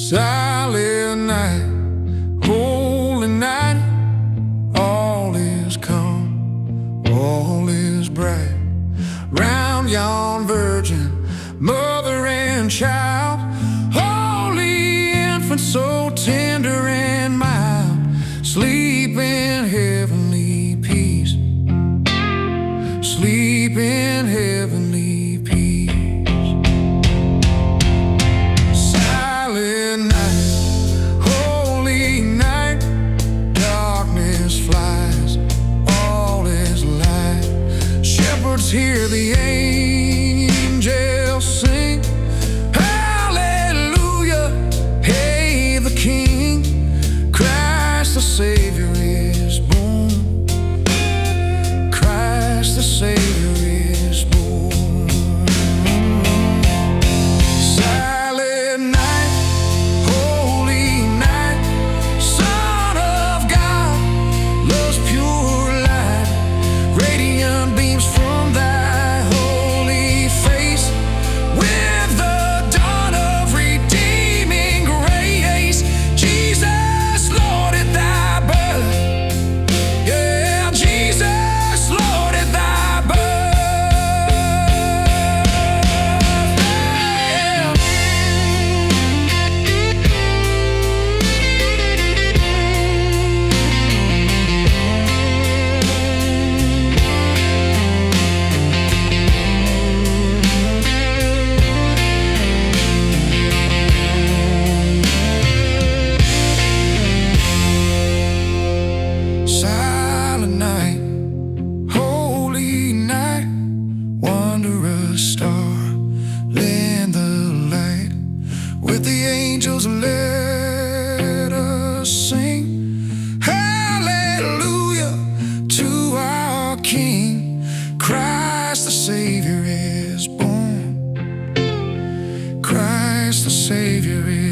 Silent night, holy night, all is calm, all is bright. Round yon virgin, mother and child, holy infant, so tender and mild, sleep in heavenly peace, sleep in heavenly peace. Silent night, holy night, darkness flies, all is light. Shepherds hear the angels sing, hallelujah, hail the King. Christ the Savior is born, Christ the Savior is born. Silent night, holy night, Son of God, love's pure light, radiant beams from thy holy face. With the dawn of redeeming grace, Jesus, Lord, at thy birth. Yeah, Jesus, Lord, at thy birth. Silent night, holy night, wondrous star, lend the light. With the angels let us sing, hallelujah, to our King. Christ the Savior is born, Christ the Savior is